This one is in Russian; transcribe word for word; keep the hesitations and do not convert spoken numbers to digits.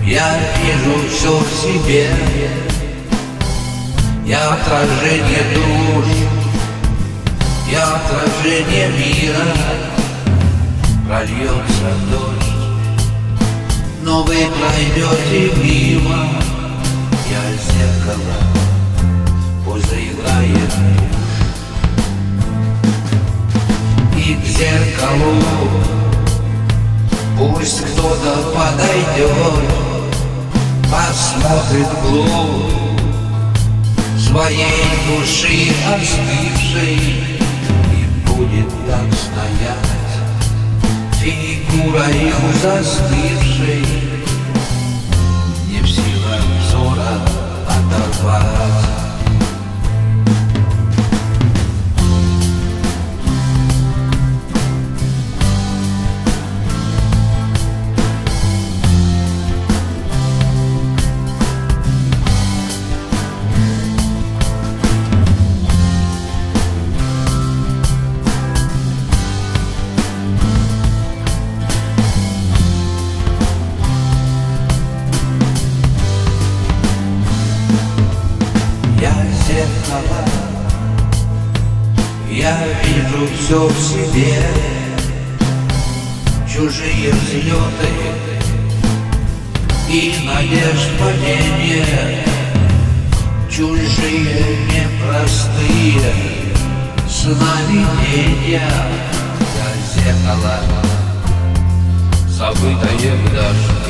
Я вижу все в себе, я отражение душ, я отражение мира. Прольется дождь, но вы пройдете мимо. Я зеркало, пусть заиграет и к зеркалу пусть кто-то подойдет, посмотрит вглубь своей души остывшей и будет так стоять фигурой застывшей, не в силах взора оторвать. Я вижу все в себе, чужие взлеты и надежд падения, чужие непростые сновидения. Я зеркало, забытое в дождь.